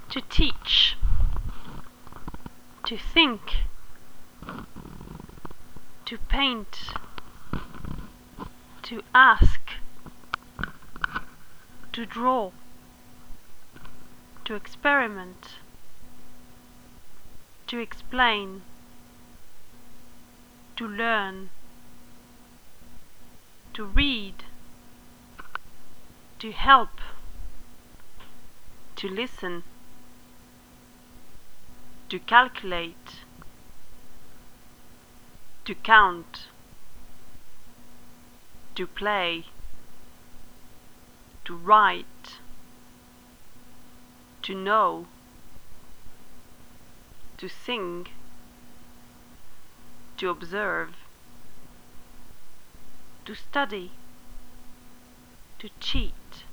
to teach, to think, to paint, to ask, to draw, to experiment, to explain, to learn, to read, to help, to listen, to calculate, to count, to play, to write, to know, to sing, to observe, to study, to cheat,